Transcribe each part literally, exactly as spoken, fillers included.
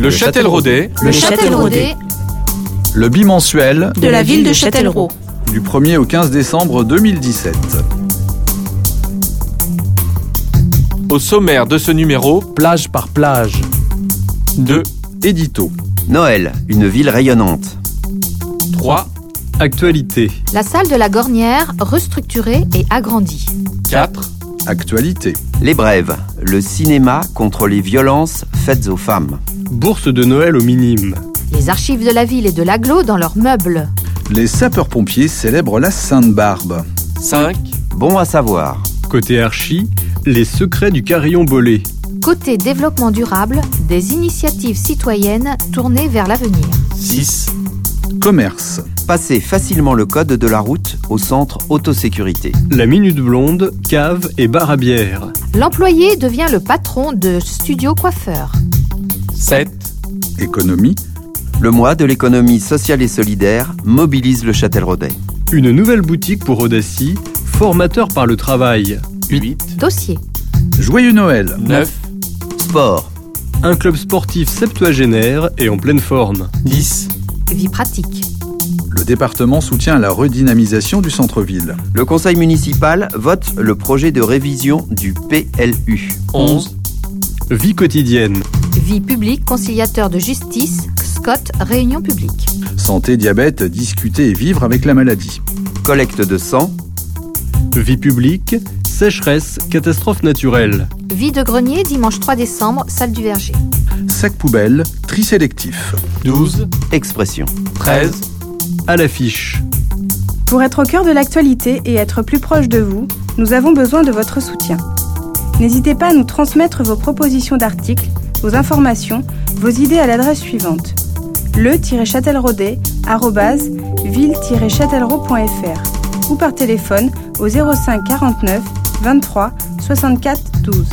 Le Châtelleraudais. Le Châtelleraudais. Le bimensuel De la ville de Châtellerault. Du premier au quinze décembre deux mille dix-sept. Au sommaire de ce numéro, Plage par plage. deux, Édito. Noël, une ville rayonnante. trois, Actualité. La salle de la Gornière restructurée et agrandie. quatre, Actualité. Les Brèves, le cinéma contre les violences faites aux femmes. Bourse de Noël au minime. Les archives de la ville et de l'agglo dans leurs meubles. Les sapeurs-pompiers célèbrent la Sainte-Barbe. cinq, Bon à savoir. Côté archi, les secrets du carillon bolé. Côté développement durable, des initiatives citoyennes tournées vers l'avenir. six, Commerce. Passez facilement le code de la route au centre autosécurité. La minute blonde, cave et bar à bière. L'employé devient le patron de studio coiffeur. sept, Économie. Le mois de l'économie sociale et solidaire mobilise le Châtelleraudais. Une nouvelle boutique pour Audacy, formateur par le travail. huit, Dossier. Joyeux Noël. neuf, Sport. Un club sportif septuagénaire et en pleine forme. dix, Vie pratique. Le département soutient la redynamisation du centre-ville. Le conseil municipal vote le projet de révision du P L U. onze, Vie quotidienne. Vie publique, conciliateur de justice, Scott, réunion publique. Santé, diabète, discuter et vivre avec la maladie. Collecte de sang. Vie publique, sécheresse, catastrophe naturelle. Vie de grenier, dimanche trois décembre, salle du Verger. Sac poubelle, tri sélectif. douze, Expression. treize, À l'affiche. Pour être au cœur de l'actualité et être plus proche de vous, nous avons besoin de votre soutien. N'hésitez pas à nous transmettre vos propositions d'articles, vos informations, vos idées à l'adresse suivante: le-châtelleraudais arobase ville-châtellerault point fr ou par téléphone au zéro cinq quarante-neuf vingt-trois soixante-quatre douze.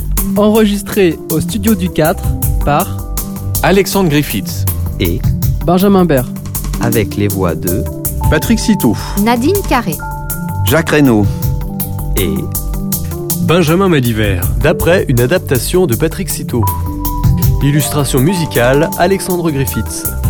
Enregistré au studio du quatre par Alexandre Griffiths. Et Benjamin Bert. avec les voix de Patrick Citeau. Nadine Carré. Jacques Reynaud et Benjamin Madiver, d'après une adaptation de Patrick Citeau. Illustration musicale, Alexandre Griffiths.